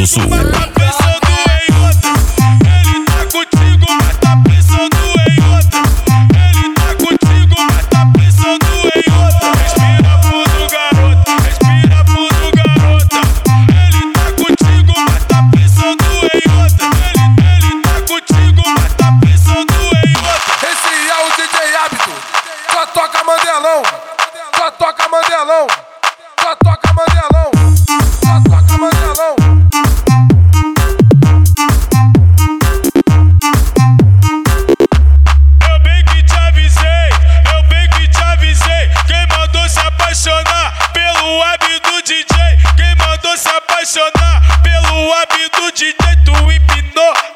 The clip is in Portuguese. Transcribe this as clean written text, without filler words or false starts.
do Sul. Toca Mandelão, só toca Mandelão, só toca Mandelão, só toca Mandelão. Eu bem que te avisei, quem mandou se apaixonar pelo hábito do DJ? Quem mandou se apaixonar pelo hábito do DJ? Tu empinou